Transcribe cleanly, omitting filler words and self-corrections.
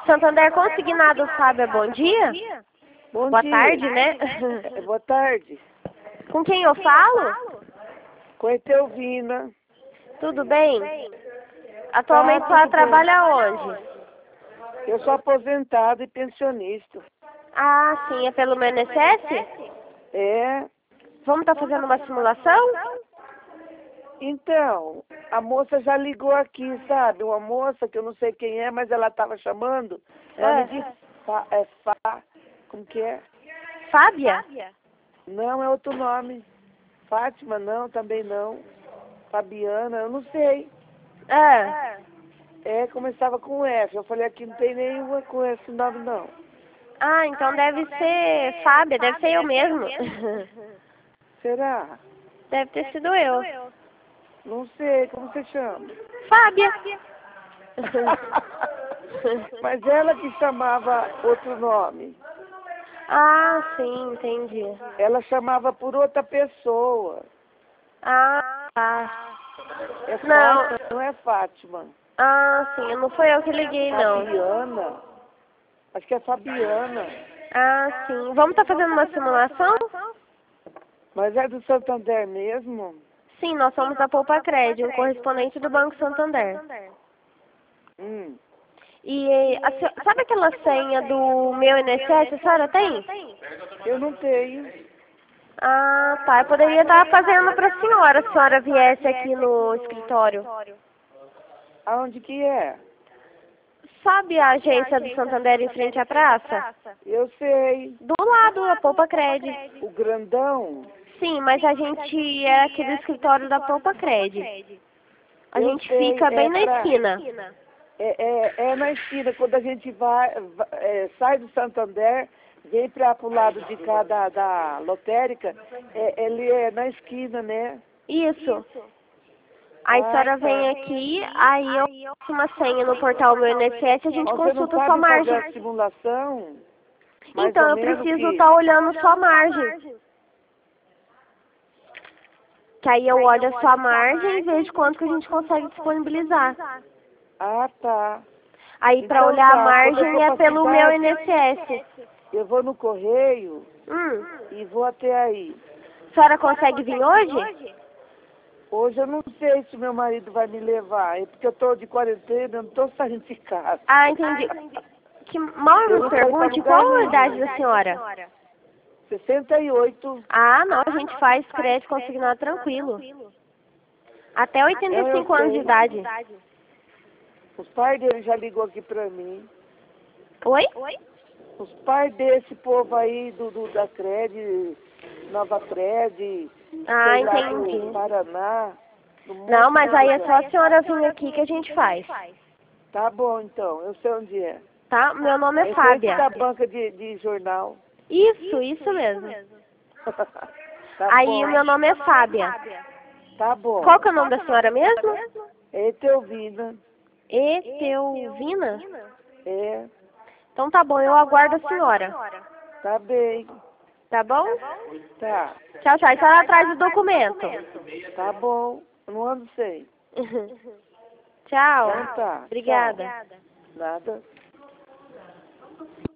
Santander Consignado, Fábio, bom dia? Boa tarde, né? Boa tarde. Com quem eu falo? Com a Etelvina. Tudo bem? Atualmente tudo só trabalha onde? Eu sou aposentado e pensionista. Ah, sim, é pelo meu INSS? É. Vamos estar fazendo uma simulação? Então, a moça já ligou aqui, sabe? Uma moça que eu não sei quem é, mas ela estava chamando. Ela me disse, como que é? Fábia? Não, é outro nome. Fátima, não, também não. Fabiana, eu não sei. Começava com F. Eu falei, aqui não tem nenhuma com esse nome, não. Ah, então deve ser Fábia, deve ser eu mesmo. Será? Deve ter sido eu. Não sei, como você chama? Fábia. Mas ela que chamava outro nome. Ah, sim, entendi. Ela chamava por outra pessoa. Ah, tá. É Não. Fátima, não é Fátima. Ah, sim, não foi eu que liguei, não. Fabiana. Acho que é Fabiana. Ah, sim. Vamos estar fazendo uma simulação? Mas é do Santander mesmo? Sim, nós somos da Poupa Cred, um correspondente do Banco Santander. E sabe aquela senha do meu INSS, a senhora tem? Eu não tenho. Ah, tá. Eu poderia estar fazendo para a senhora, se a senhora viesse aqui no escritório. Aonde que é? Sabe a agência do Santander em frente à praça? Eu sei. Do lado da Poupa Cred. O grandão? Sim, mas a gente é aqui do escritório da Poupa Cred. A gente fica bem na esquina. É na esquina, quando a gente sai do Santander, vem para o lado de cá da lotérica, ele é na esquina, né? Isso. Aí a senhora vem aqui, aí eu faço uma senha no portal Meu INSS e a gente consulta sua margem. Fazer a simulação? Então, eu preciso estar olhando sua margem. Que aí eu olho a sua margem e vejo quanto que a gente consegue disponibilizar. Ah, tá. Aí para olhar a margem é pelo Meu INSS. Eu vou no correio e vou até aí. A senhora consegue vir hoje? Hoje eu não sei se meu marido vai me levar, porque eu estou de quarentena, eu não estou saindo de casa. Ah, entendi. Que mal me pergunte, qual a idade da senhora? 68. Ah, não, a gente faz crédito consignado tranquilo. Até 85 anos de idade. Os pais dele já ligou aqui pra mim. Oi? Os pais desse povo aí da Cred, Nova Cred, Ah, sei lá, entendi. do Paraná. Não, mas aí é só a senhora vir aqui que a gente faz. Tá bom, então. Eu sei onde é. Tá? Meu nome é É Fábia. da banca de jornal. Isso mesmo. Tá Aí bom. o meu nome é Fábia. Tá bom. Qual que é o nome da senhora mesmo? É Etelvina. Etelvina? É. Então tá bom, eu aguardo a senhora. Tá bem. Tá bom? Tá. Tchau, tchau. A senhora traz o documento. Tá bom. Eu não ando sem. Tchau. Então tá. Obrigada. Tchau. Nada.